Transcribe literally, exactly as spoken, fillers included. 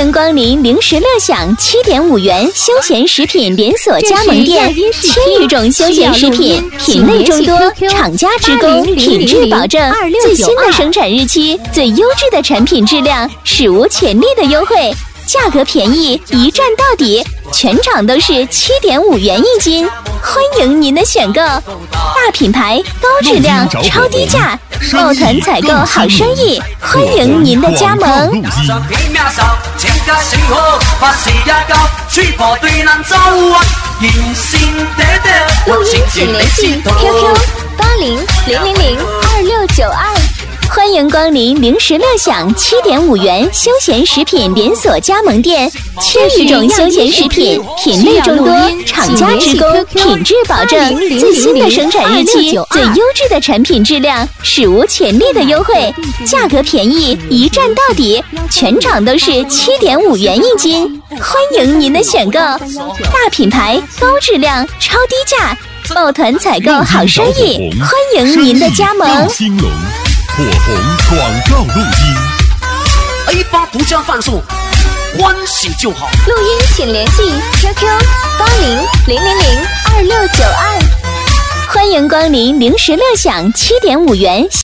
迎光临零食乐享七点五元休闲食品连锁加盟店，千余种休闲食品，品类众多，厂家直供，品质保证，最新的生产日期，最优质的产品质量，史无前例的优惠，价格便宜，一站到底，全场都是七点五元一斤，欢迎您的选购。大品牌、高质量、超低价，抱团采购好生意，欢迎您的加盟。录音请联系 Q Q 八零零零零二六九二。欢迎光临零食乐享七点五元休闲食品连锁加盟店，千余种休闲食品，品类众多，厂家直供，品质保证，最新的生产日期，最优质的产品质量，史无前例的优惠，价格便宜，一站到底，全场都是七点五元一斤，欢迎您的选购。大品牌、高质量、超低价，抱团采购好生意，欢迎您的加盟。 火红广告录音 ，A 八独家贩售，欢喜就好。 录音请联系 Q Q 八零零零零二六九二。欢迎光临零食乐享七点五元。